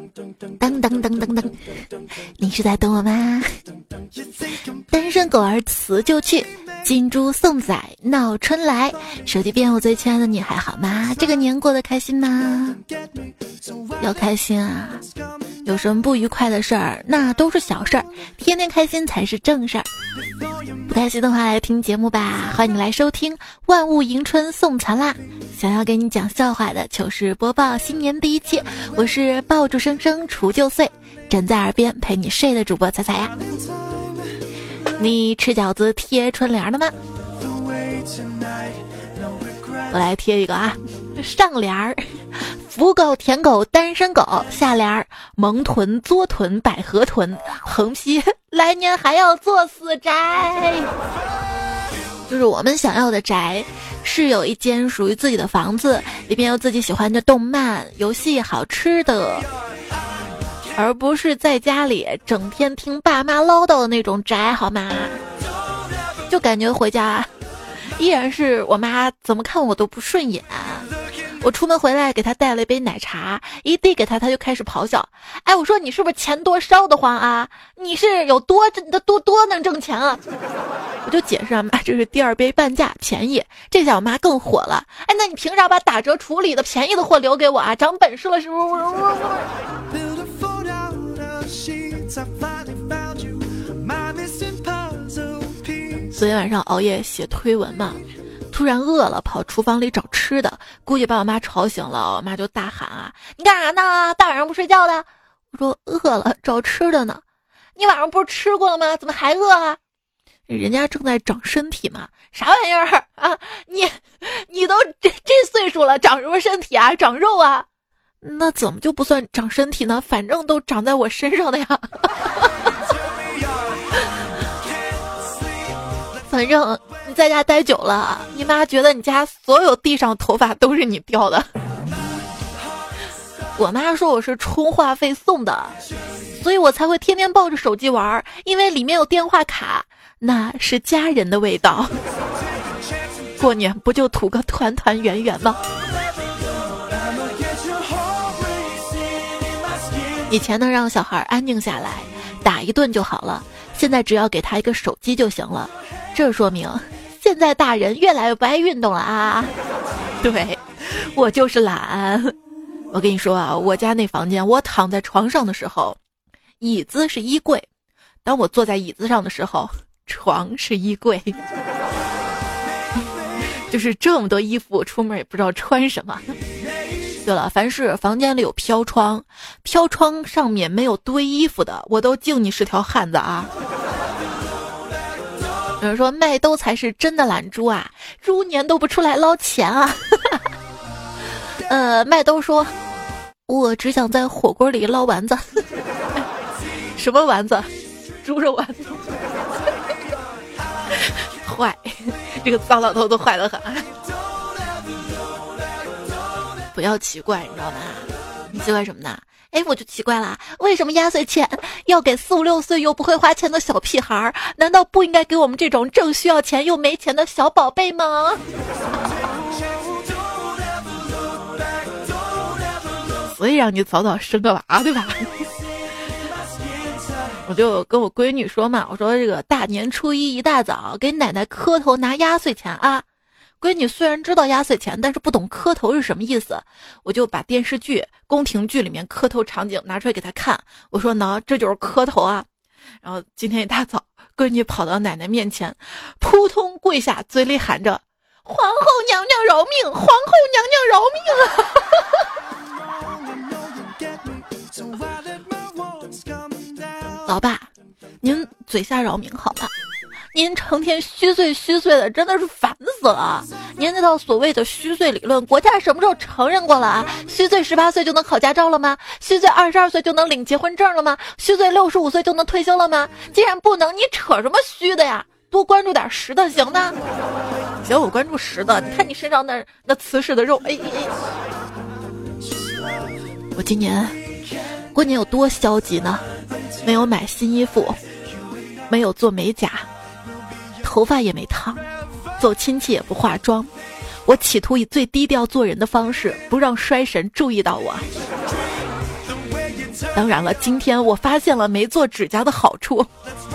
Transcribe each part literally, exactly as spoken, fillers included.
噔噔噔噔噔，你是在等我吗？单身狗儿辞就去，金猪送仔闹春来。手机边我最亲爱的你还好吗？这个年过得开心吗？要开心啊！有什么不愉快的事儿，那都是小事儿，天天开心才是正事儿。不开心的话来听节目吧，欢迎你来收听万物迎春送残啦。想要给你讲笑话的糗事播报新年第一期，我是爆竹声声除旧岁，枕在耳边陪你睡的主播彩彩呀。你吃饺子贴春联了吗？我来贴一个啊，上联儿福狗舔狗单身狗，下联儿萌臀作臀百合臀，横批来年还要做死宅。就是我们想要的宅是有一间属于自己的房子，里面有自己喜欢的动漫游戏好吃的，而不是在家里整天听爸妈唠叨的那种宅好吗？就感觉回家依然是我妈怎么看我都不顺眼。我出门回来给她带了一杯奶茶，一递给她，她就开始咆哮。哎，我说你是不是钱多烧得慌啊？你是有多多多多能挣钱啊？我就解释啊，妈，这是第二杯半价，便宜。这下我妈更火了。哎，那你凭啥把打折处理的便宜的货留给我啊？长本事了是不是？昨天晚上熬夜写推文嘛，突然饿了，跑厨房里找吃的，估计把我妈吵醒了，我妈就大喊啊，你干啥呢？大晚上不睡觉的？我说饿了，找吃的呢。你晚上不是吃过了吗？怎么还饿啊？人家正在长身体嘛。啥玩意儿啊？你你都这这岁数了，长什么身体啊？长肉啊？那怎么就不算长身体呢？反正都长在我身上的呀。反正你在家待久了，你妈觉得你家所有地上头发都是你掉的。我妈说我是充话费送的，所以我才会天天抱着手机玩，因为里面有电话卡，那是家人的味道。过年不就图个团团圆圆吗？以前能让小孩安静下来，打一顿就好了，现在只要给他一个手机就行了。这说明现在大人越来越不爱运动了啊！对，我就是懒。我跟你说啊，我家那房间，我躺在床上的时候，椅子是衣柜；当我坐在椅子上的时候，床是衣柜。就是这么多衣服，我出门也不知道穿什么。对了，凡是房间里有飘窗，飘窗上面没有堆衣服的，我都敬你是条汉子啊！有人说麦兜才是真的懒猪啊，猪年都不出来捞钱啊。呃，麦兜说，我只想在火锅里捞丸子。什么丸子？猪肉丸子。坏，这个脏老头都坏得很。不要奇怪，你知道吗？你奇怪什么呢？哎，我就奇怪了，为什么压岁钱要给四五六岁又不会花钱的小屁孩？难道不应该给我们这种正需要钱又没钱的小宝贝吗？所以让你早早生个娃，对吧？我就跟我闺女说嘛，我说这个大年初一一大早给奶奶磕头拿压岁钱啊。闺女虽然知道压岁钱，但是不懂磕头是什么意思，我就把电视剧宫廷剧里面磕头场景拿出来给她看，我说呢，这就是磕头啊。然后今天一大早，闺女跑到奶奶面前，扑通跪下，嘴里喊着皇后娘娘饶命，皇后娘娘饶命啊。老爸，您嘴下饶命好吧，您成天虚岁虚岁的，真的是烦死了。您那套所谓的虚岁理论，国家什么时候承认过了啊？虚岁十八岁就能考驾照了吗？虚岁二十二岁就能领结婚证了吗？虚岁六十五岁就能退休了吗？既然不能，你扯什么虚的呀？多关注点实的行呢？行，我关注实的。你看你身上那那瓷实的肉，哎哎哎！我今年过年有多消极呢？没有买新衣服，没有做美甲，头发也没烫，走亲戚也不化妆，我企图以最低调做人的方式，不让衰神注意到我。 当然了，今天我发现了没做指甲的好处，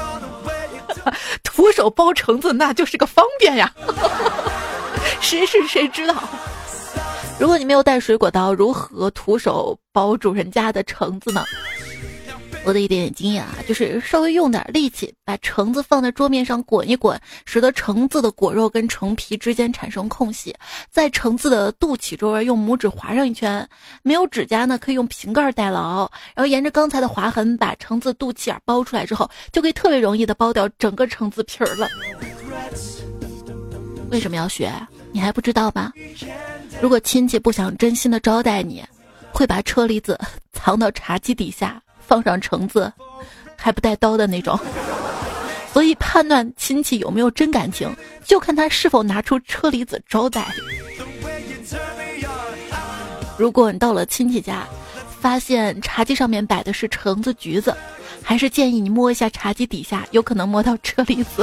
徒手包橙子那就是个方便呀。谁是谁知道？如果你没有带水果刀，如何徒手包主人家的橙子呢？我的一点点经验啊，就是稍微用点力气，把橙子放在桌面上滚一滚，使得橙子的果肉跟橙皮之间产生空隙，在橙子的肚脐周围用拇指划上一圈。没有指甲呢，可以用瓶盖代劳，然后沿着刚才的划痕把橙子肚脐眼包出来之后，就可以特别容易的剥掉整个橙子皮儿了。为什么要学？你还不知道吗？如果亲戚不想真心的招待你，会把车厘子藏到茶几底下，放上橙子，还不带刀的那种。所以判断亲戚有没有真感情，就看他是否拿出车厘子招待。如果你到了亲戚家，发现茶几上面摆的是橙子、橘子，还是建议你摸一下茶几底下，有可能摸到车厘子。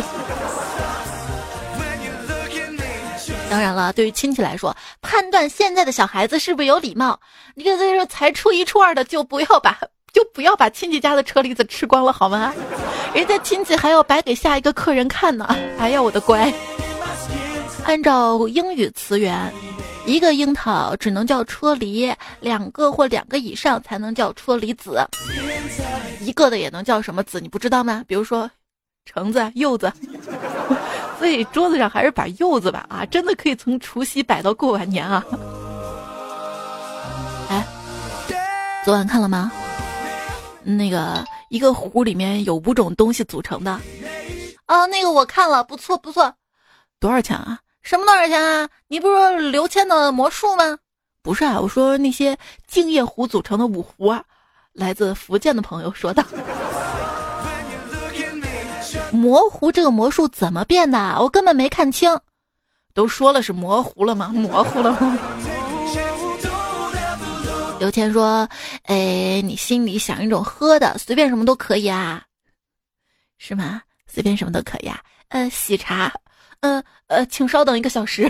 当然了，对于亲戚来说，判断现在的小孩子是不是有礼貌，你这这才初一初二的就不要把就不要把亲戚家的车厘子吃光了好吗？人家亲戚还要摆给下一个客人看呢。哎呀，我的乖！按照英语词源，一个樱桃只能叫车厘，两个或两个以上才能叫车厘子。一个的也能叫什么子，你不知道吗？比如说橙子、柚子。所以桌子上还是摆柚子吧啊，真的可以从除夕摆到过完年啊！哎，昨晚看了吗？那个一个壶里面有五种东西组成的。哦，那个我看了，不错不错。多少钱啊？什么多少钱啊？你不是说刘谦的魔术吗？不是啊，我说那些净叶壶组成的五壶啊。来自福建的朋友说道。模糊这个魔术怎么变的？我根本没看清。都说了是模糊了吗？模糊了吗？刘谦说：“哎，你心里想一种喝的，随便什么都可以啊，是吗？随便什么都可以啊。呃，喜茶，呃呃，请稍等一个小时。”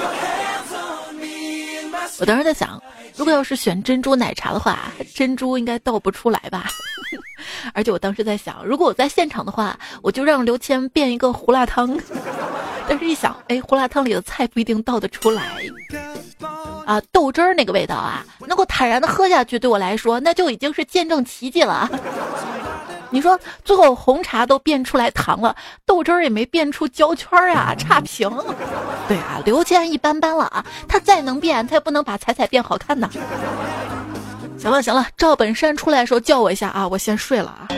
我当时在想，如果要是选珍珠奶茶的话，珍珠应该倒不出来吧。而且我当时在想，如果我在现场的话，我就让刘谦变一个胡辣汤。但是一想，哎，胡辣汤里的菜不一定倒得出来啊，豆汁儿那个味道啊，能够坦然的喝下去，对我来说那就已经是见证奇迹了。你说最后红茶都变出来糖了，豆汁儿也没变出胶圈啊，差评。对啊，刘谦一般般了啊，他再能变，他也不能把彩彩变好看呐。行了行了，赵本山出来的时候叫我一下啊，我先睡了啊。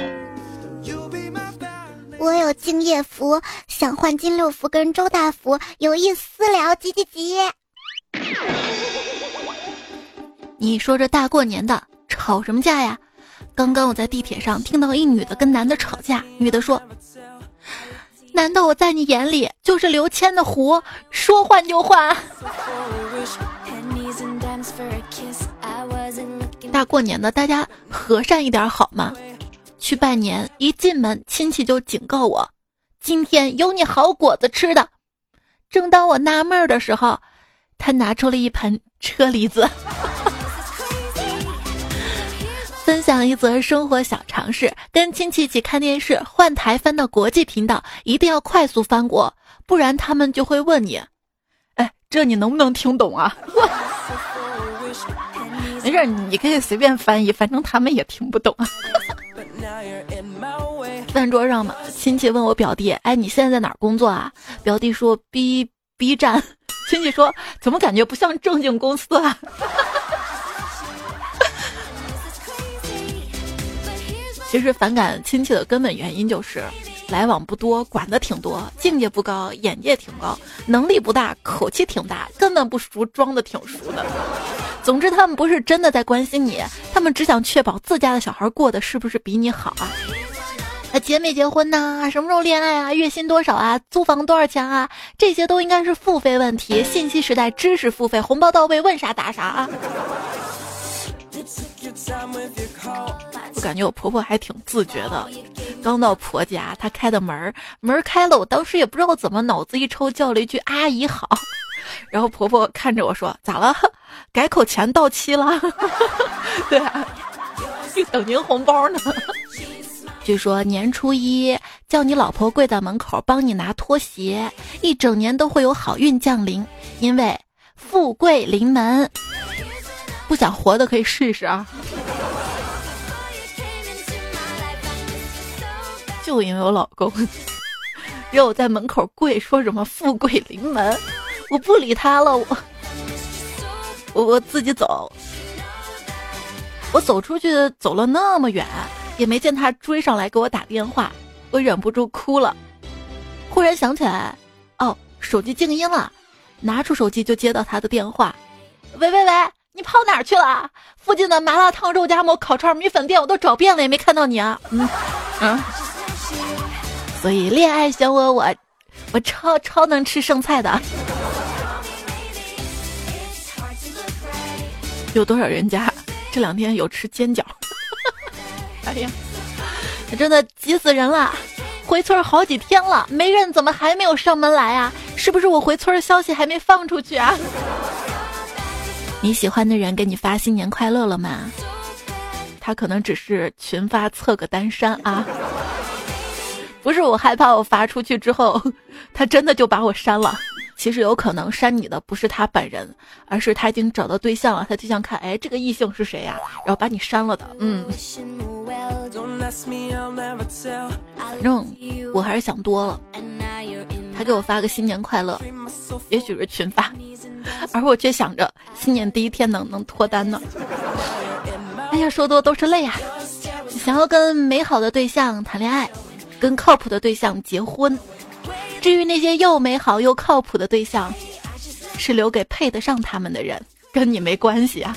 我有敬业福，想换金六福跟周大福，有意私聊，急急急！ 你说这大过年的吵什么架呀？刚刚我在地铁上听到一女的跟男的吵架，女的说：“难道我在你眼里就是刘谦的湖，说换就换？”大过年的，大家和善一点好吗？去拜年，一进门亲戚就警告我，今天有你好果子吃的。正当我纳闷的时候，他拿出了一盆车厘子。分享一则生活小常识，跟亲戚一起看电视，换台翻到国际频道，一定要快速翻过，不然他们就会问你，哎，这你能不能听懂啊？没事，你可以随便翻译，反正他们也听不懂啊。饭桌上嘛，亲戚问我表弟，哎，你现在在哪儿工作啊？表弟说 B B 站。亲戚说，怎么感觉不像正经公司啊？其实反感亲戚的根本原因就是来往不多，管得挺多，境界不高，眼界挺高，能力不大，口气挺大，根本不熟，装得挺熟的。总之他们不是真的在关心你，他们只想确保自家的小孩过得是不是比你好啊。啊，结没结婚呐？什么时候恋爱啊？月薪多少啊？租房多少钱啊？这些都应该是付费问题。信息时代，知识付费，红包到位，问啥答啥啊。我感觉我婆婆还挺自觉的，刚到婆家，她开的门门开了，我当时也不知道怎么脑子一抽叫了一句阿姨好，然后婆婆看着我说，咋了？改口钱到期了？对啊， 等您红包呢。据说年初一叫你老婆跪在门口帮你拿拖鞋，一整年都会有好运降临，因为富贵临门。不想活的可以试试啊。就因为我老公让我在门口跪，说什么富贵临门，我不理他了，我我我自己走。我走出去走了那么远，也没见他追上来给我打电话，我忍不住哭了。忽然想起来，哦，手机静音了，拿出手机就接到他的电话。喂喂喂，你跑哪儿去了？附近的麻辣烫、肉夹馍、烤串、米粉店我都找遍了，也没看到你啊。嗯嗯。所以恋爱选我，我我超超能吃剩菜的。有多少人家这两天有吃煎饺？哎呀，真的急死人了！回村好几天了，没人怎么还没有上门来啊？是不是我回村消息还没放出去啊？你喜欢的人给你发新年快乐了吗？他可能只是群发测个单身啊。不是我害怕我发出去之后他真的就把我删了，其实有可能删你的不是他本人，而是他已经找到对象了，他就想看哎这个异性是谁呀、啊，然后把你删了的。嗯，反正我还是想多了，他给我发个新年快乐，也许是群发，而我却想着新年第一天能能脱单呢。哎呀，说多都是泪啊！想要跟美好的对象谈恋爱，跟靠谱的对象结婚，至于那些又美好又靠谱的对象，是留给配得上他们的人，跟你没关系啊。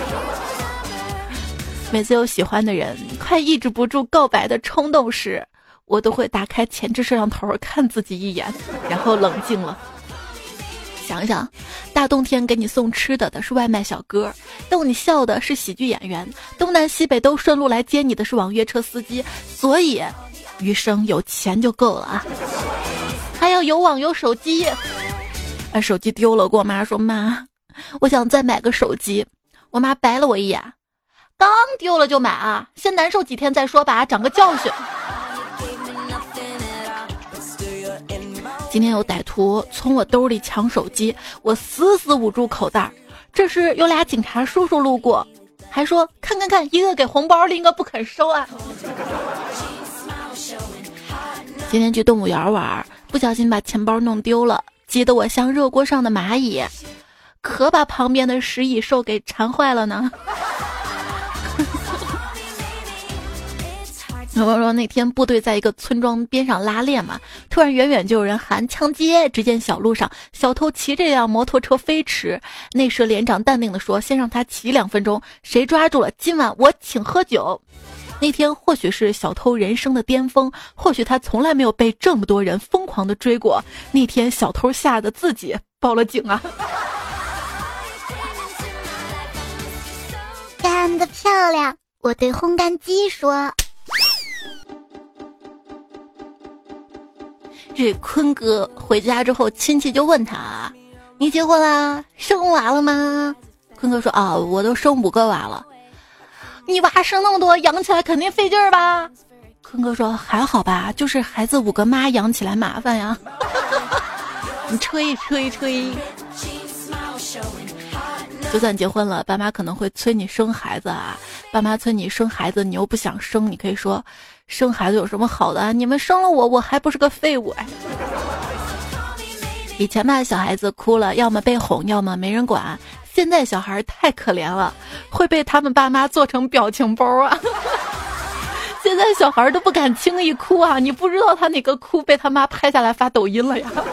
每次有喜欢的人快抑制不住告白的冲动时，我都会打开前置摄像头看自己一眼，然后冷静了。想想，大冬天给你送吃的的是外卖小哥，逗你笑的是喜剧演员，东南西北都顺路来接你的是网约车司机，所以余生有钱就够了啊，还要有网有手机。啊，手机丢了，跟我妈说，妈，我想再买个手机。我妈白了我一眼，刚丢了就买啊，先难受几天再说吧，长个教训。今天有歹徒从我兜里抢手机，我死死捂住口袋。这时有俩警察叔叔路过，还说看看看，一个给红包，另一个不肯收啊。今天去动物园玩，不小心把钱包弄丢了，急得我像热锅上的蚂蚁，可把旁边的食蚁兽给馋坏了呢。我说那天部队在一个村庄边上拉练嘛，突然远远就有人喊抢劫，只见小路上小偷骑着辆摩托车飞驰，那时连长淡定地说，先让他骑两分钟，谁抓住了今晚我请喝酒。那天或许是小偷人生的巅峰，或许他从来没有被这么多人疯狂的追过，那天小偷吓得自己报了警啊。 干得漂亮，我对烘干机说。 这坤哥回家之后，亲戚就问他，你结婚啦？生娃了吗？坤哥说啊，我都生五个娃了。你娃生那么多，养起来肯定费劲儿吧？坤哥说还好吧，就是孩子五个妈养起来麻烦呀。你吹吹吹。就算结婚了，爸妈可能会催你生孩子啊。爸妈催你生孩子，你又不想生，你可以说生孩子有什么好的啊？你们生了我，我还不是个废物哎。以前吧，小孩子哭了，要么被哄，要么没人管。现在小孩太可怜了，会被他们爸妈做成表情包啊。现在小孩都不敢轻易哭啊，你不知道他哪个哭被他妈拍下来发抖音了呀。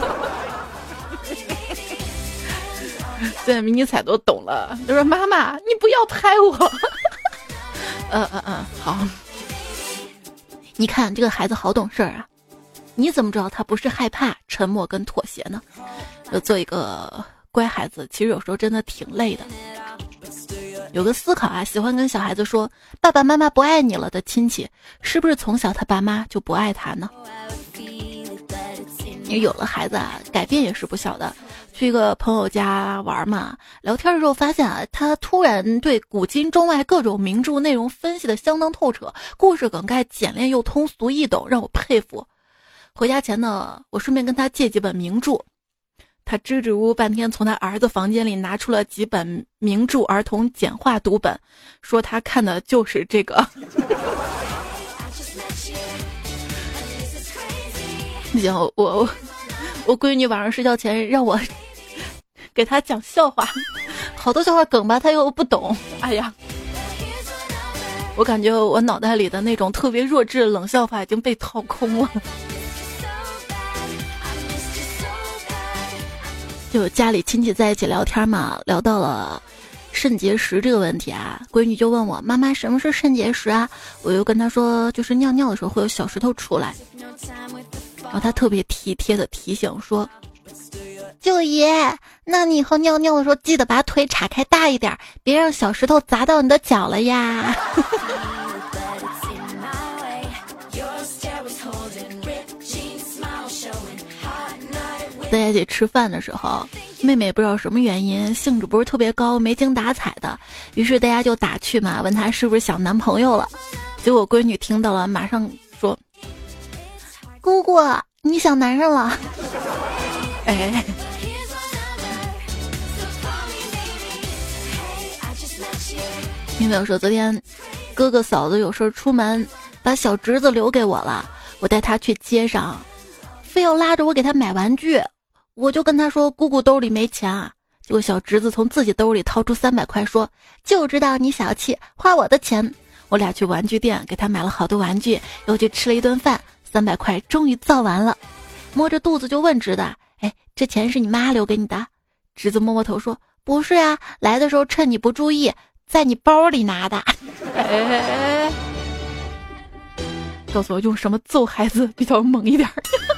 现在迷你彩都懂了，就说妈妈你不要拍我。嗯嗯嗯，好。你看这个孩子好懂事儿啊，你怎么知道他不是害怕沉默跟妥协呢？就做一个乖孩子，其实有时候真的挺累的。有个思考啊，喜欢跟小孩子说爸爸妈妈不爱你了的亲戚，是不是从小他爸妈就不爱他呢？ 你有了孩子啊，改变也是不小的。去一个朋友家玩嘛，聊天的时候发现啊，他突然对古今中外各种名著内容分析的相当透彻，故事梗概简练又通俗易懂，让我佩服。回家前呢，我顺便跟他借几本名著，他支支吾吾半天，从他儿子房间里拿出了几本名著儿童简化读本，说他看的就是这个。行，我我我闺女晚上睡觉前让我给她讲笑话，好多笑话梗吧，她又不懂。哎呀，我感觉我脑袋里的那种特别弱智的冷笑话已经被掏空了。就家里亲戚在一起聊天嘛，聊到了肾结石这个问题啊，闺女就问我妈妈什么是肾结石啊？我又跟她说就是尿尿的时候会有小石头出来，然后她特别体贴的提醒说，舅爷，那你以后尿尿的时候记得把腿岔开大一点，别让小石头砸到你的脚了呀。在一起吃饭的时候，妹妹不知道什么原因兴致不是特别高，没精打采的，于是大家就打趣嘛，问她是不是想男朋友了。结果闺女听到了，马上说，姑姑你想男人了。哎，因为我说昨天哥哥嫂子有事出门，把小侄子留给我了，我带他去街上，非要拉着我给他买玩具，我就跟他说姑姑兜里没钱啊。结果小侄子从自己兜里掏出三百块说，就知道你小气，花我的钱。我俩去玩具店给他买了好多玩具，又去吃了一顿饭，三百块终于造完了。摸着肚子就问侄子，哎，这钱是你妈留给你的？侄子摸摸头说，不是呀，来的时候趁你不注意在你包里拿的。哎，告诉我用什么揍孩子比较猛一点。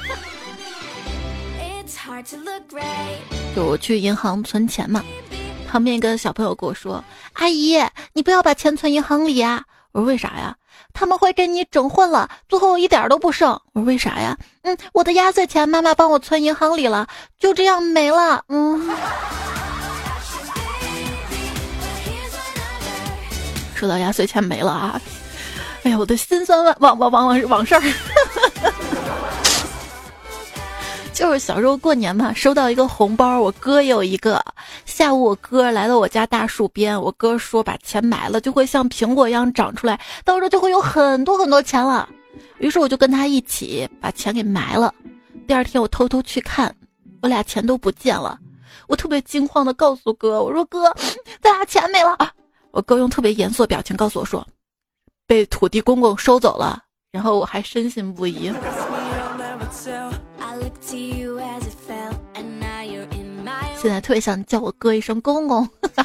就我去银行存钱嘛，旁边一个小朋友跟我说，阿姨你不要把钱存银行里呀。我说为啥呀？他们会给你整混了，最后一点都不剩。我说为啥呀？嗯，我的压岁钱妈妈帮我存银行里了，就这样没了。嗯，说到压岁钱没了啊，哎呀，我的心酸往往往往往事儿。就是小时候过年嘛，收到一个红包，我哥也有一个。下午我哥来到我家大树边，我哥说把钱埋了就会像苹果一样长出来，到时候就会有很多很多钱了。于是我就跟他一起把钱给埋了。第二天我偷偷去看，我俩钱都不见了。我特别惊慌的告诉哥，我说哥，咱俩钱没了。我哥用特别严肃的表情告诉我说，被土地公公收走了。然后我还深信不疑。现在特别想叫我哥一声公公。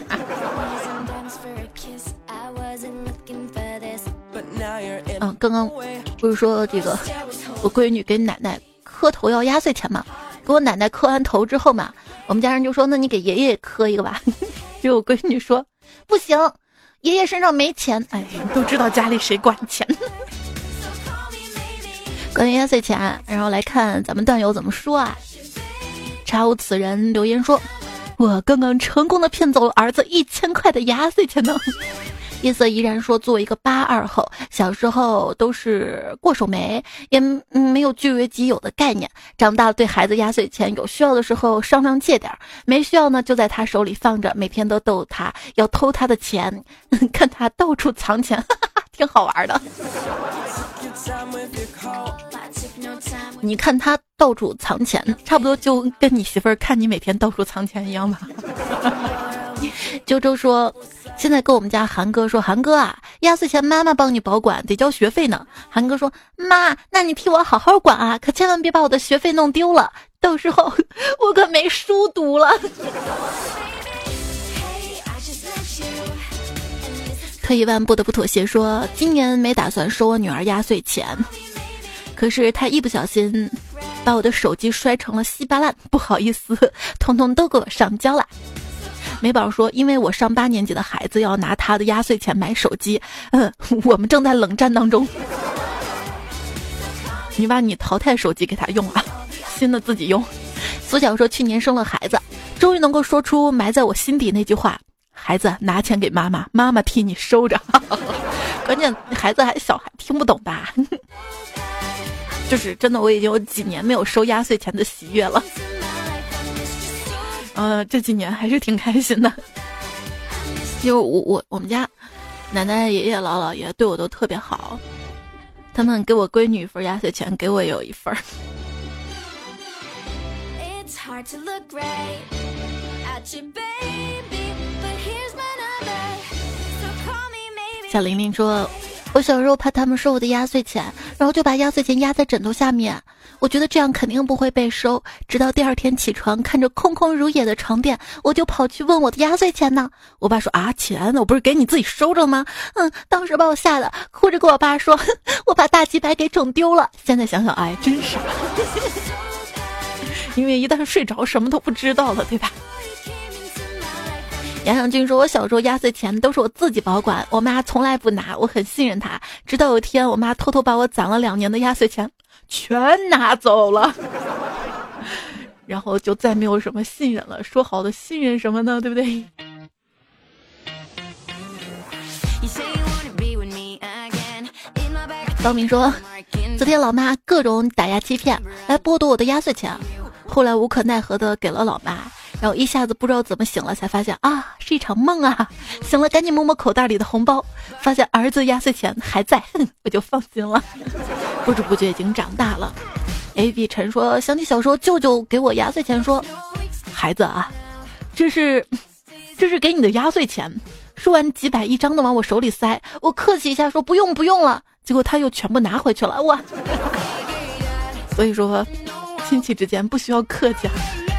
嗯，刚刚不是说这个我闺女给奶奶磕头要压岁钱嘛？给我奶奶磕完头之后嘛，我们家人就说，那你给爷爷磕一个吧。结果我闺女说不行，爷爷身上没钱。哎，都知道家里谁管钱。关于压岁钱，然后来看咱们段友怎么说啊。查无此人留言说，我刚刚成功的骗走了儿子一千块的压岁钱呢。夜色依然说，作为一个八二后，小时候都是过手没，也没有据为己有的概念，长大了对孩子压岁钱有需要的时候商量借点，没需要呢就在他手里放着，每天都逗他要偷他的钱，看他到处藏钱，挺好玩的。你看他到处藏钱，差不多就跟你媳妇儿看你每天到处藏钱一样吧。周周说，现在跟我们家韩哥说，韩哥啊，压岁钱妈妈帮你保管，得交学费呢。韩哥说，妈，那你替我好好管啊，可千万别把我的学费弄丢了，到时候我可没书读了。退一万步的不妥协说，今年没打算收我女儿压岁钱，可是她一不小心把我的手机摔成了稀巴烂，不好意思，统统都给我上交了。美宝说，因为我上八年级的孩子要拿他的压岁钱买手机，嗯，我们正在冷战当中。你把你淘汰手机给他用啊， 新的自己用。苏小说去年生了孩子，终于能够说出埋在我心底那句话：孩子，拿钱给妈妈，妈妈替你收着。关键孩子还小，还听不懂吧？就是真的，我已经有几年没有收压岁钱的喜悦了。呃，这几年还是挺开心的。因为我我我们家奶奶、爷爷、姥姥爷对我都特别好，他们给我闺女一份压岁钱，给我也有一份。小玲玲说，我小时候怕他们收我的压岁钱，然后就把压岁钱压在枕头下面，我觉得这样肯定不会被收，直到第二天起床看着空空如也的床垫，我就跑去问我的压岁钱呢。我爸说啊，钱我不是给你自己收着吗？嗯，当时把我吓得哭着跟我爸说，我把大鸡白给整丢了。现在想想，哎，真傻。因为一旦睡着什么都不知道了，对吧？杨小军说，我小时候压岁钱都是我自己保管，我妈从来不拿，我很信任她。直到有一天我妈偷偷把我攒了两年的压岁钱全拿走了，然后就再没有什么信任了。说好的信任什么呢，对不对？高明说，昨天老妈各种打压欺骗来剥夺我的压岁钱，后来无可奈何的给了老妈，然后一下子不知道怎么醒了，才发现啊是一场梦啊！醒了赶紧摸摸口袋里的红包，发现儿子压岁钱还在，我就放心了。不知不觉已经长大了。A B 陈说，想起小时候舅舅给我压岁钱说，孩子啊，这是这是给你的压岁钱。说完几百一张的往我手里塞，我客气一下说不用不用了，结果他又全部拿回去了。哇！所以说亲戚之间不需要客气啊。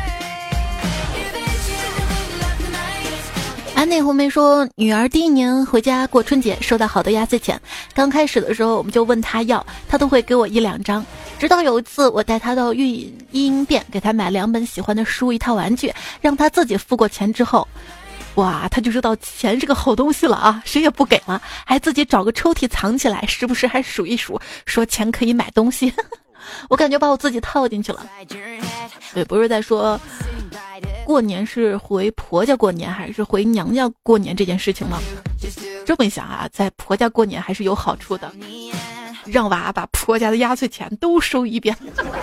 安内红梅说，女儿第一年回家过春节，收到好多压岁钱，刚开始的时候我们就问她要，她都会给我一两张，直到有一次我带她到育婴店，给她买两本喜欢的书，一套玩具，让她自己付过钱之后，哇，她就知道钱是个好东西了啊，谁也不给了，还自己找个抽屉藏起来，时不时还数一数，说钱可以买东西。我感觉把我自己套进去了。对，不是在说过年是回婆家过年还是回娘家过年这件事情吗？这么一想啊，在婆家过年还是有好处的，让娃把婆家的压岁钱都收一遍。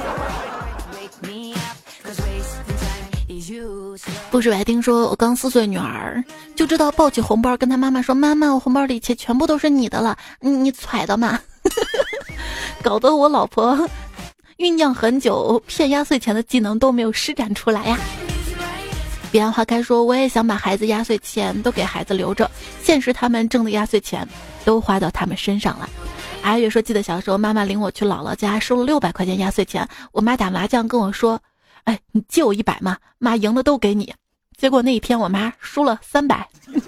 不是白丁说，我刚四岁女儿就知道抱起红包跟她妈妈说，妈妈我红包里钱全部都是你的了，你你揣的嘛。搞得我老婆酝酿很久骗压岁钱的技能都没有施展出来呀。彼岸花开说，我也想把孩子压岁钱都给孩子留着，现实他们挣的压岁钱都花到他们身上了。阿月说，记得小时候妈妈领我去姥姥家收了六百块钱压岁钱，我妈打麻将跟我说，哎，你借我一百嘛，妈赢了都给你。结果那一天我妈输了三百。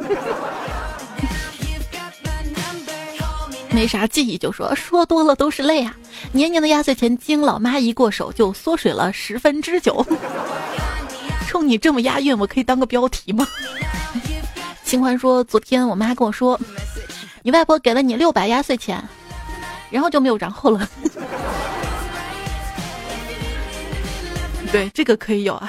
没啥记忆就说，说多了都是泪啊！年年的压岁钱经老妈一过手就缩水了十分之九。冲你这么押韵，我可以当个标题吗？清欢说，昨天我妈跟我说，你外婆给了你六百压岁钱，然后就没有然后了。对，这个可以有啊。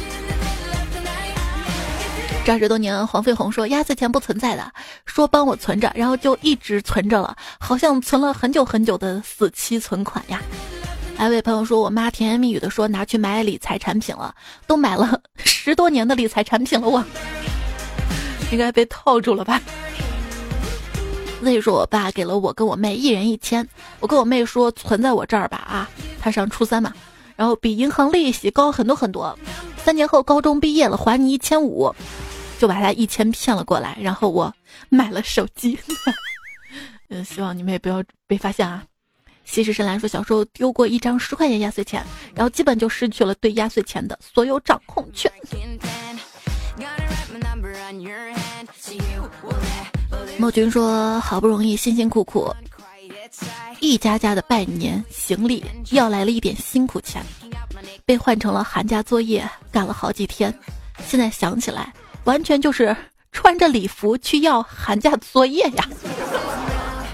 这二十多年，黄飞鸿说压岁钱不存在的，说帮我存着，然后就一直存着了，好像存了很久很久的死期存款呀。还有位朋友说，我妈甜言蜜语的说拿去买理财产品了，都买了十多年的理财产品了，我应该被套住了吧。所以说我爸给了我跟我妹一人一千，我跟我妹说存在我这儿吧啊，她上初三嘛，然后比银行利息高很多很多，三年后高中毕业了还你一千五，就把他一千骗了过来，然后我买了手机。嗯，希望你们也不要被发现啊。西施深蓝说，小时候丢过一张十块钱压岁钱，然后基本就失去了对压岁钱的所有掌控权。莫君说，好不容易辛辛苦苦一家家的拜年行李要来了一点辛苦钱，被换成了寒假作业，干了好几天，现在想起来完全就是穿着礼服去要寒假作业呀。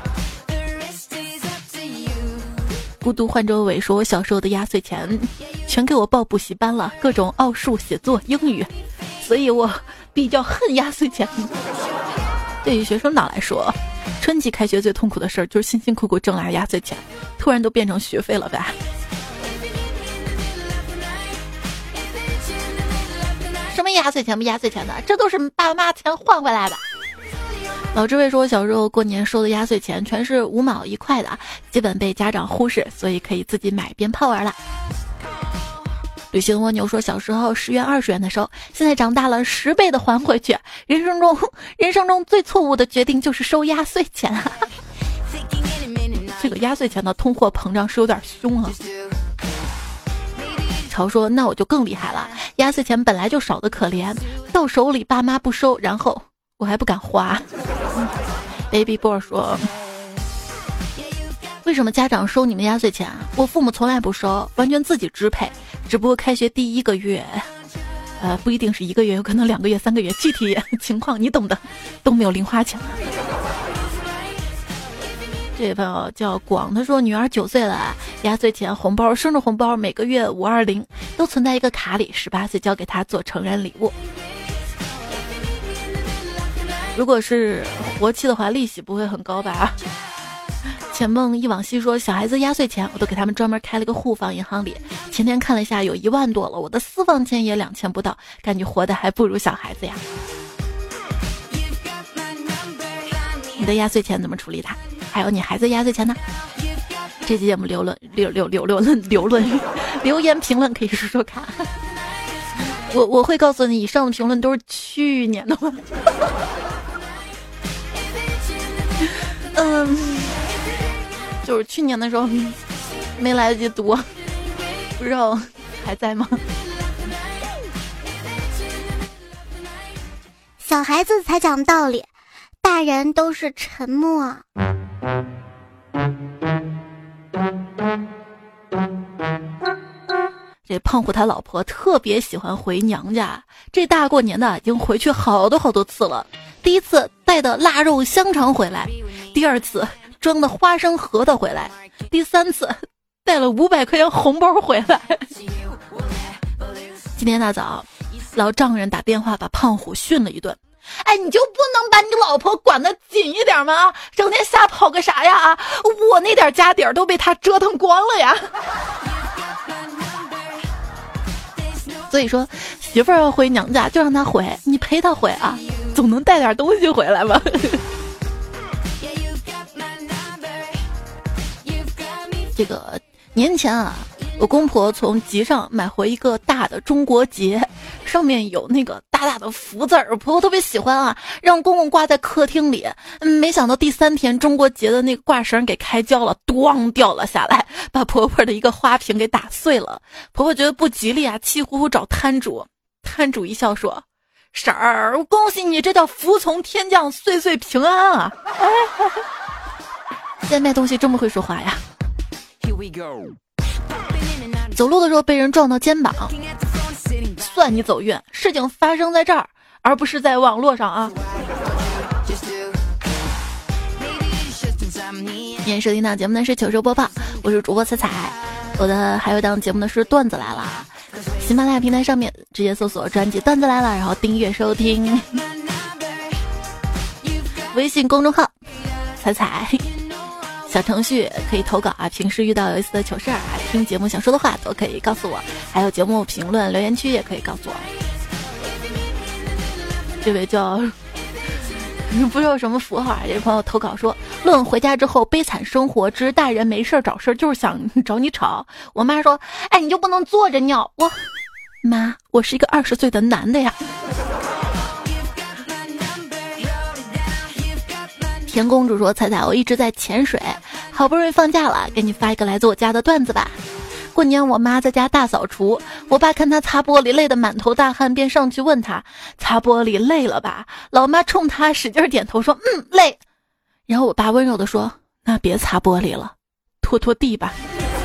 孤独患者尾说，我小时候的压岁钱全给我报补习班了，各种奥数、写作、英语，所以我比较恨压岁钱。对于学生党来说，春季开学最痛苦的事儿就是辛辛苦苦挣来压岁钱，突然都变成学费了呗。什么压岁钱不压岁钱的，这都是爸妈钱换回来的。老智慧说，我小时候过年收的压岁钱全是五毛一块的，基本被家长忽视，所以可以自己买鞭炮玩了。旅行蜗牛说，小时候十元二十元的收，现在长大了十倍的还回去。人生中人生中最错误的决定就是收压岁钱啊！这个压岁钱的通货膨胀是有点凶啊。潮说，那我就更厉害了，压岁钱本来就少得可怜，到手里爸妈不收，然后我还不敢花。Baby boy 说，为什么家长收你们压岁钱？我父母从来不收，完全自己支配，只不过开学第一个月，呃，不一定是一个月，有可能两个月、三个月，具体情况你懂的，都没有零花钱。这位朋友叫广，他说女儿九岁了，压岁钱、红包、生日红包每个月五二零都存在一个卡里，十八岁交给他做成人礼物。如果是活期的话，利息不会很高吧？浅梦一往昔说，小孩子压岁钱我都给他们专门开了个户放银行里，前天看了一下有一万多了，我的私房钱也两千不到，感觉活得还不如小孩子呀。你的压岁钱怎么处理的？还有你孩子压岁钱呢？这期节目留论留留留留论留论留言评论可以说说看。我我会告诉你，以上的评论都是去年的吗？嗯，就是去年的时候没来得及读，不知道还在吗？ 小孩子才讲道理，大人都是沉默。 这胖虎他老婆特别喜欢回娘家，这大过年的已经回去好多好多次了。第一次带的腊肉香肠回来，第二次装的花生核桃回来，第三次带了五百块钱红包回来。今天大早，老丈人打电话把胖虎训了一顿。哎，你就不能把你老婆管得紧一点吗？整天瞎跑个啥呀？啊，我那点家底儿都被他折腾光了呀。所以说，媳妇儿要回娘家就让她回，你陪她回啊，总能带点东西回来吧。这个年前啊，我公婆从集上买回一个大的中国结，上面有那个大大的福字儿，婆婆特别喜欢啊，让公公挂在客厅里。嗯，没想到第三天中国结的那个挂绳给开胶了，咣掉了下来，把婆婆的一个花瓶给打碎了。婆婆觉得不吉利啊，气呼呼找摊主。摊主一笑说：“婶儿，恭喜你，这叫福从天降，岁岁平安啊！”哎，现在卖东西这么会说话呀？走路的时候被人撞到肩膀，算你走运，事情发生在这儿，而不是在网络上啊。今天收听到节目的是糗事播报，我是主播彩彩，我的还有档节目的是段子来了，喜马拉雅平台上面直接搜索专辑段子来了，然后订阅收听。微信公众号彩彩小程序可以投稿啊，平时遇到有意思的糗事儿，还听节目想说的话都可以告诉我，还有节目评论留言区也可以告诉我。这位叫不知道什么符号啊，这位朋友投稿说，论回家之后悲惨生活之大人没事找事就是想找你吵。我妈说，哎，你就不能坐着尿？我妈，我是一个二十岁的男的呀。田公主说，彩彩，我一直在潜水，好不容易放假了，给你发一个来自我家的段子吧。过年我妈在家大扫除，我爸看她擦玻璃累得满头大汗，便上去问她，擦玻璃累了吧？老妈冲她使劲点头说，嗯，累。然后我爸温柔地说，那别擦玻璃了，拖拖地吧。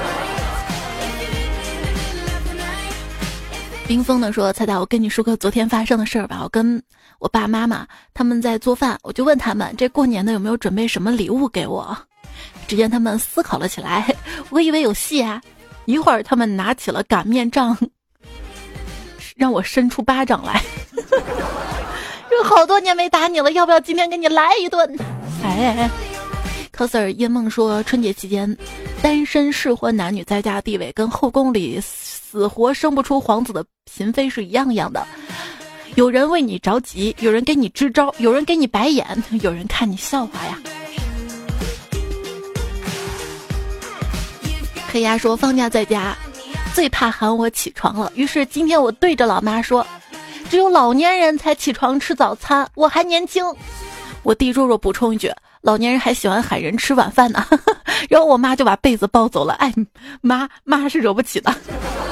冰封的说，彩彩，我跟你说个昨天发生的事儿吧。我跟我爸妈妈他们在做饭，我就问他们这过年的有没有准备什么礼物给我。只见他们思考了起来，我以为有戏啊， 一会儿他们拿起了擀面杖，让我伸出巴掌来。这好多年没打你了，要不要今天给你来一顿？哎。coser 叶梦说，春节期间单身适婚男女在家地位跟后宫里死活生不出皇子的嫔妃是一样一样的，有人为你着急，有人给你支招，有人给你白眼，有人看你笑话呀。黑鸭说，放假在家最怕喊我起床了，于是今天我对着老妈说，只有老年人才起床吃早餐，我还年轻。我弟若若补充一句，老年人还喜欢喊人吃晚饭呢。然后我妈就把被子抱走了。哎，妈妈是惹不起的。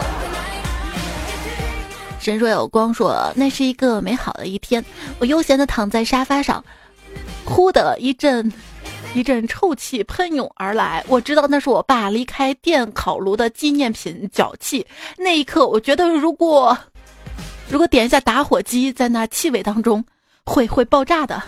神若有光说，那是一个美好的一天，我悠闲地躺在沙发上，忽的一阵一阵臭气喷涌而来，我知道那是我爸离开电烤炉的纪念品脚气。那一刻我觉得如果如果点一下打火机，在那气味当中会会爆炸的。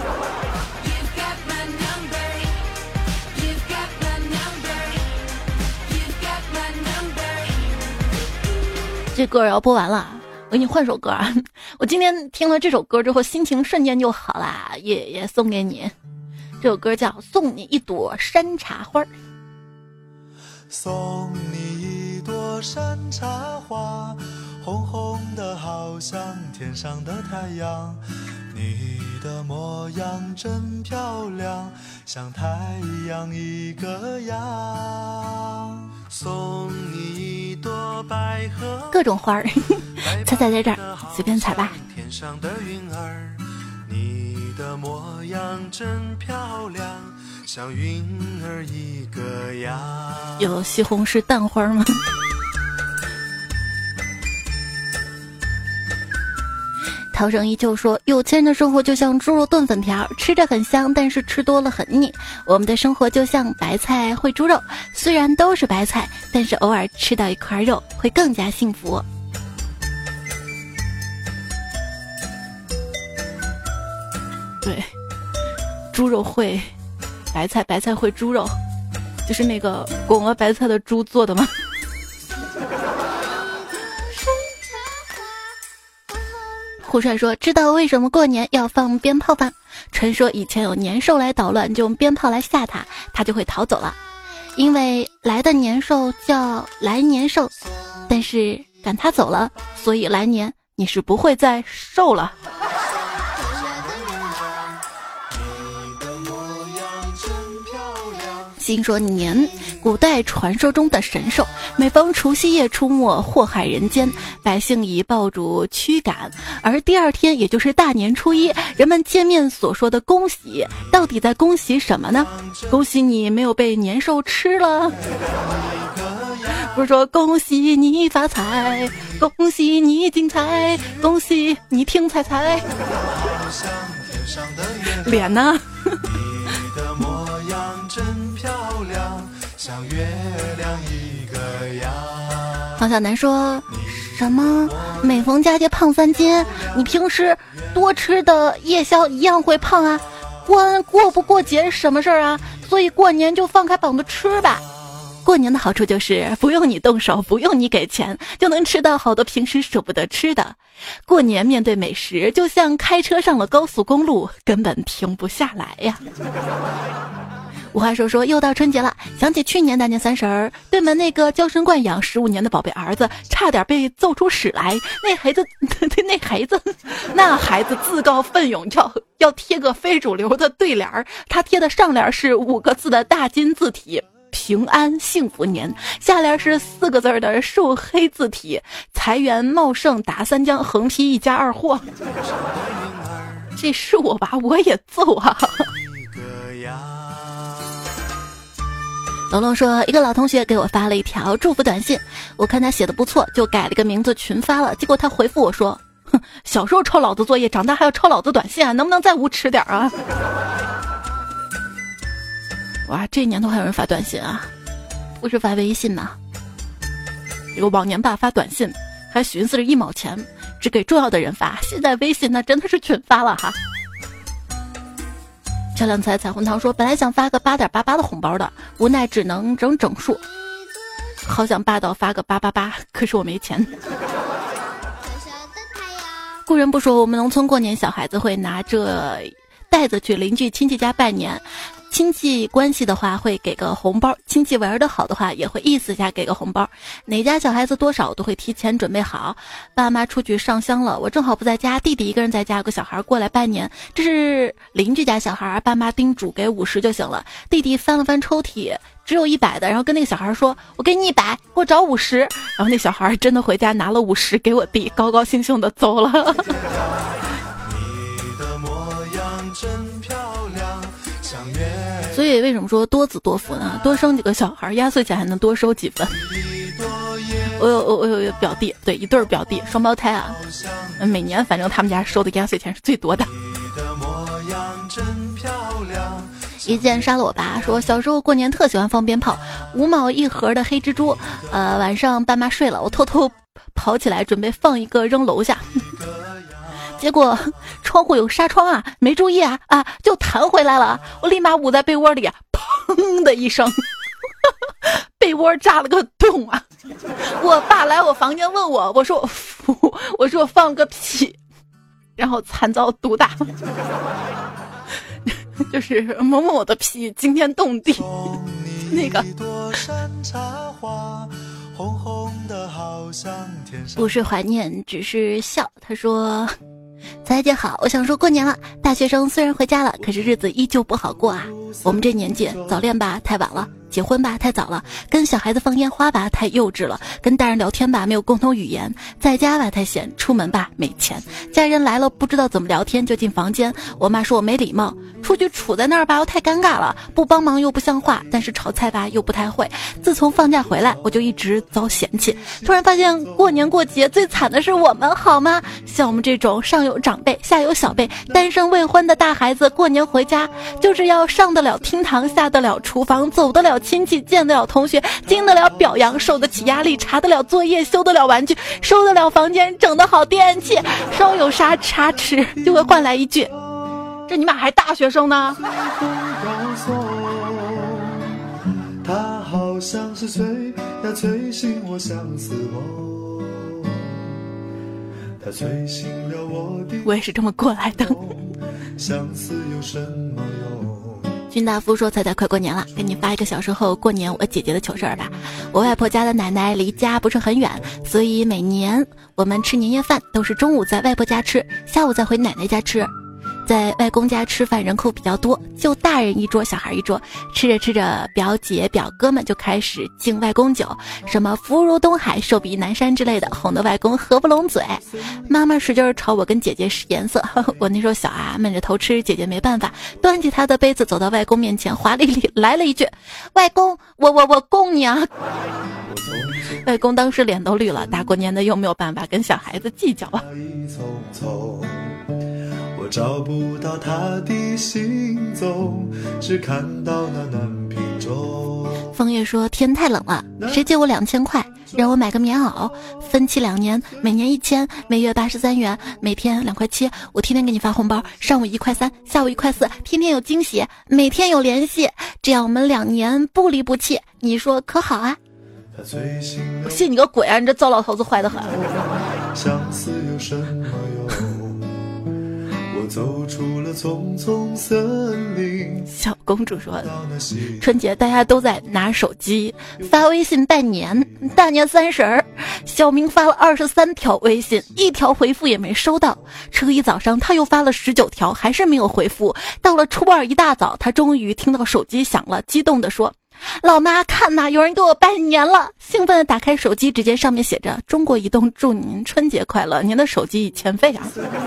这歌要播完了，我给你换首歌啊！我今天听了这首歌之后，心情瞬间就好啦，也也送给你。这首歌叫《送你一朵山茶花》。 送你一朵山茶花，红红的好像天上的太阳，你的模样真漂亮，像太阳一个样。送你一朵百合， 各种花儿，猜猜在这儿，随便猜吧。 天上的云儿，你的模样真漂亮，像云儿一个样。 有西红柿蛋花吗？陶生依旧说，有钱人的生活就像猪肉炖粉条，吃着很香，但是吃多了很腻。我们的生活就像白菜烩猪肉，虽然都是白菜，但是偶尔吃到一块肉会更加幸福。对，猪肉烩白菜，白菜烩猪肉，就是那个滚了白菜的猪做的吗？胡帅说，知道为什么过年要放鞭炮吗？传说以前有年兽来捣乱，就用鞭炮来吓他，他就会逃走了。因为来的年兽叫来年兽，但是赶他走了，所以来年你是不会再瘦了。心说年，古代传说中的神兽，每逢除夕夜出没，祸害人间，百姓以爆竹驱赶。而第二天，也就是大年初一，人们见面所说的恭喜，到底在恭喜什么呢？恭喜你没有被年兽吃了。不是说恭喜你发财，恭喜你精彩，恭喜你听彩彩。脸呢？像月亮一个样。黄小南说，什么每逢佳节胖三斤，你平时多吃的夜宵一样会胖啊，关过不过节什么事儿啊？所以过年就放开膀子吃吧。过年的好处就是不用你动手，不用你给钱，就能吃到好多平时舍不得吃的。过年面对美食，就像开车上了高速公路，根本停不下来呀。无话说说，又到春节了，想起去年大年三十儿，对门那个娇生惯养十五年的宝贝儿子，差点被揍出屎来。那孩子，那孩子，那孩子自告奋勇要要贴个非主流的对联儿，他贴的上联是五个字的大金字体平安幸福年，下联是四个字的瘦黑字体财源茂盛打三江横批一家二货。这是我吧，我也揍啊。龙龙说，一个老同学给我发了一条祝福短信，我看他写的不错，就改了个名字群发了。结果他回复我说，哼，小时候抄老子作业，长大还要抄老子短信啊，能不能再无耻点啊？哇，这年头还有人发短信啊，不是发微信呐。这个往年吧发短信还寻思着一毛钱只给重要的人发，现在微信那真的是群发了哈。漂亮彩彩虹糖说，本来想发个八点八八的红包的，无奈只能整整数。 好想霸道发个八八八，可是我没钱。故人不说，我们农村过年小孩子会拿着袋子去邻居亲戚家拜年，亲戚关系的话会给个红包，亲戚玩的好的话也会意思下给个红包。哪家小孩子多少我都会提前准备好。爸妈出去上香了，我正好不在家，弟弟一个人在家，有个小孩过来拜年，这是邻居家小孩，爸妈叮嘱给五十就行了。弟弟翻了翻抽屉，只有一百的，然后跟那个小孩说，我给你一百，给我找五十。然后那小孩真的回家拿了五十给我弟，高高兴兴的走了。所以为什么说多子多福呢？多生几个小孩，压岁钱还能多收几分。我有我有一个表弟，对，一对表弟，双胞胎啊。每年反正他们家收的压岁钱是最多的。一剑杀了我爸，说小时候过年特喜欢放鞭炮，五毛一盒的黑蜘蛛。呃，晚上爸妈睡了，我偷偷跑起来准备放一个扔楼下。结果窗户有纱窗啊，没注意啊啊，就弹回来了。我立马捂在被窝里，砰的一声，被窝炸了个洞啊！我爸来我房间问我，我说我服，我说我放个屁，然后惨遭毒打，就是摸摸我的屁，惊天动地。那个不是怀念，只是笑。他说。彩姐好，我想说过年了，大学生虽然回家了，可是日子依旧不好过啊。我们这年纪，早恋吧太晚了，结婚吧太早了，跟小孩子放烟花吧太幼稚了，跟大人聊天吧没有共同语言，在家吧太闲，出门吧没钱，家人来了不知道怎么聊天就进房间，我妈说我没礼貌，出去杵在那儿吧我太尴尬了，不帮忙又不像话，但是炒菜吧又不太会。自从放假回来我就一直遭嫌弃，突然发现过年过节最惨的是我们好吗？像我们这种上有长辈下有小辈单身未婚的大孩子，过年回家就是要上得了厅堂，下得了厨房，走得了亲戚，见得了同学，经得了表扬，受得起压力，查得了作业，修得了玩具，收得了房间，整得好电器，稍有啥差池就会换来一句，这你妈还大学生呢。 他好像是催呀催醒我相思梦，他催醒了我的， 我也是这么过来的。 相思有什么用？ 君大夫说彩彩快过年了，给你发一个小时候过年我姐姐的糗事儿吧。我外婆家的奶奶离家不是很远，所以每年我们吃年夜饭都是中午在外婆家吃，下午再回奶奶家吃。在外公家吃饭人口比较多，就大人一桌小孩一桌，吃着吃着表姐表哥们就开始敬外公酒，什么福如东海寿比南山之类的，哄得外公合不拢嘴。妈妈使劲朝我跟姐姐使颜色，我那时候小啊，闷着头吃，姐姐没办法，端起她的杯子走到外公面前，华丽丽来了一句，外公我我我供你啊。外公当时脸都绿了，大过年的又没有办法跟小孩子计较啊。 我找不到他的行踪，只看到那南屏钟。 枫叶说天太冷了，谁借我两千块让我买个棉袄，分期两年，每年一千，每月八十三元，每天两块七，我天天给你发红包，上午一块三，下午一块四，天天有惊喜，每天有联系，这样我们两年不离不弃，你说可好啊？我信你个鬼啊，你这糟老头子坏得很。 相思有什么用？我走出了丛丛森林。 小公主说春节大家都在拿手机发微信拜年，大年三十儿小明发了二十三条微信，一条回复也没收到。初一早上他又发了十九条，还是没有回复。到了初二一大早，他终于听到手机响了，激动地说，老妈看呐，有人给我拜年了。兴奋地打开手机，只见上面写着中国移动祝您春节快乐，您的手机已欠费啊。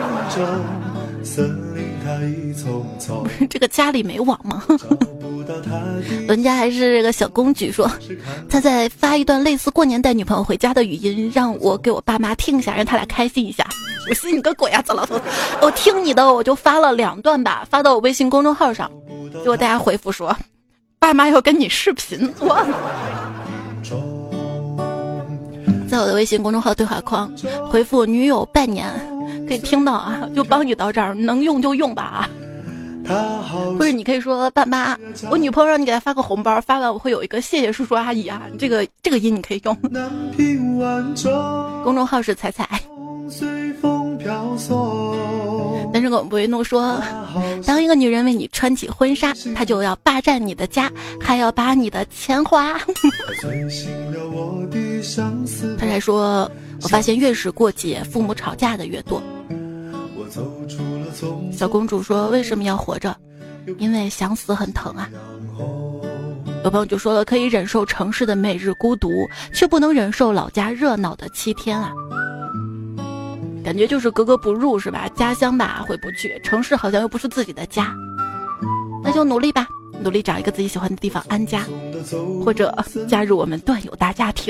不是这个家里没网吗？人家还是个小公举说，他在发一段类似过年带女朋友回家的语音，让我给我爸妈听一下，让他俩开心一下。我信你个鬼啊，糟老头！我听你的，我就发了两段吧，发到我微信公众号上，结果大家回复说，爸妈要跟你视频。我在我的微信公众号对话框回复女友拜年，可以听到啊，就帮你到这儿，能用就用吧啊。 不是，你可以说爸妈，我女朋友让你给她发个红包，发完我会有一个谢谢叔叔阿姨啊，这个这个音你可以用。公众号是彩彩。单身狗不会怒说，当一个女人为你穿起婚纱，她就要霸占你的家，还要把你的钱花。他还说，我发现越是过节，父母吵架的越多。小公主说，为什么要活着？因为想死很疼啊。有朋友就说了，可以忍受城市的每日孤独，却不能忍受老家热闹的七天啊。感觉就是格格不入是吧？家乡吧回不去，城市好像又不是自己的家，那就努力吧，努力找一个自己喜欢的地方安家，或者加入我们段友大家庭。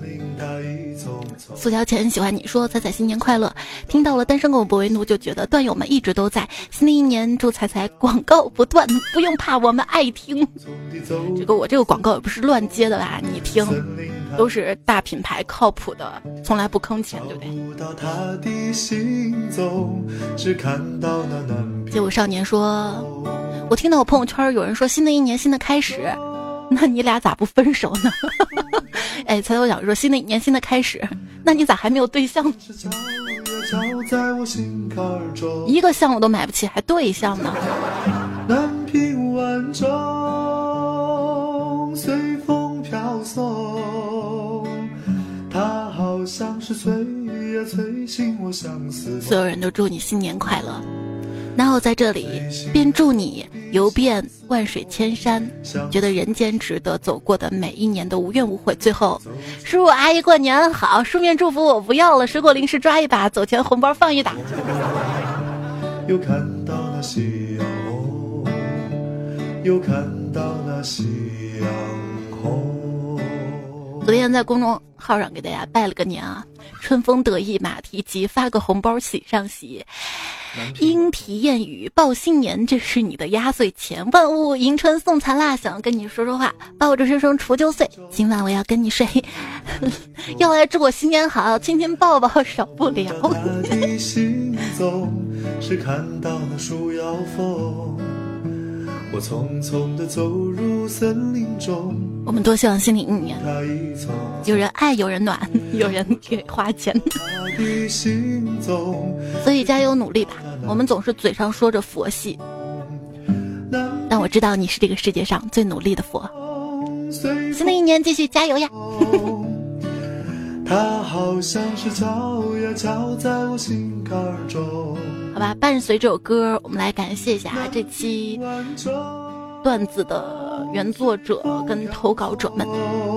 苏小浅喜欢你说，彩彩新年快乐。听到了单身狗不为怒，就觉得段友们一直都在。新的一年祝彩彩广告不断，不用怕，我们爱听。这个我这个广告也不是乱接的吧？你听，都是大品牌靠谱的，从来不坑钱，对不对？街舞少年说，我听到我朋友圈有人说新的一年新的开始，那你俩咋不分手呢？哎，才我想说新的一年新的开始，那你咋还没有对象？一个项目都买不起还对象呢？南屏晚钟随风飘送，它好像是催呀催醒我相思。所有人都祝你新年快乐。那我在这里便祝你游遍万水千山，觉得人间值得走过的每一年都无怨无悔。最后叔叔阿姨过年好，书面祝福我不要了，水果零食抓一把，走前红包放一打。又看到那夕阳红，又看到那夕阳红。昨天在公众号上给大家拜了个年啊，春风得意马蹄疾，发个红包喜上喜。莺啼燕语报新年，这是你的压岁钱。万物迎春送残腊，想跟你说说话，抱着声声除旧岁。今晚我要跟你睡，要来祝我新年好，亲亲抱抱少不了。是看到那树摇风，我匆匆地走入森林中。我们多希望新的一年有人爱，有人暖，有人给花钱。所以加油努力吧，我们总是嘴上说着佛系，但我知道你是这个世界上最努力的佛。新的一年继续加油呀。它好像是敲呀敲在我心坎中。好吧，伴随这首歌，我们来感谢一下这期段子的原作者跟投稿者们。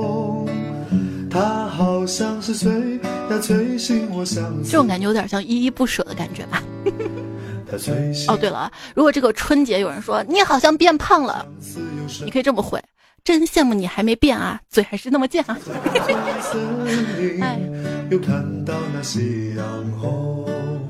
它好像是催呀催醒我相思，这种感觉有点像依依不舍的感觉吧。哦对了，如果这个春节有人说你好像变胖了，你可以这么回，真羡慕你还没变啊，嘴还是那么贱啊。哎，又看到那夕阳红。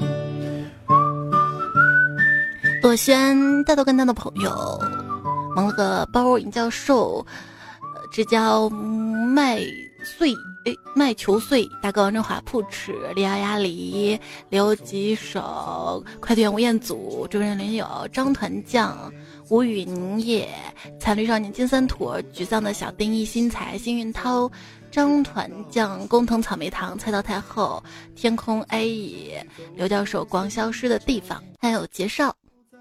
洛轩大头跟他的朋友忙了个包尹教授，只教麦穗诶麦球穗大哥王振华铺齿李亚亚梨刘吉手快递员吴彦祖周人林友张团将吴雨宁叶惨绿少年金三坨沮丧的小丁一新彩幸运涛张团将工藤草莓糖菜刀太后天空 A 乙刘教授光消失的地方，还有介绍。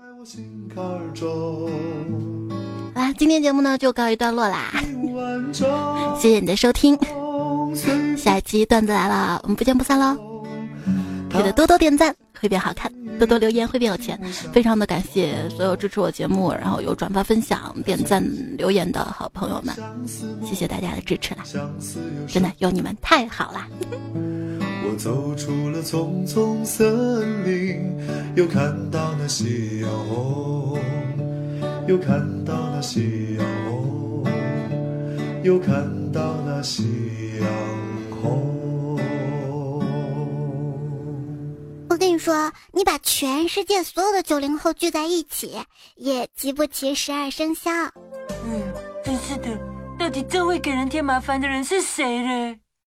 好啦，今天节目呢就告一段落啦，谢谢你的收听，下一期段子来了，我们不见不散喽！记得多多点赞会变好看，多多留言会变有钱。非常的感谢所有支持我节目，然后有转发分享点赞留言的好朋友们，谢谢大家的支持啦，真的有你们太好啦。我走出了丛丛森林，又看到那夕阳红，又看到那夕阳红，又看到那夕阳红。 我跟你说，你把全世界所有的九零后聚在一起，也集不齐十二生肖。 嗯，真是的，到底最会给人添麻烦的人是谁嘞？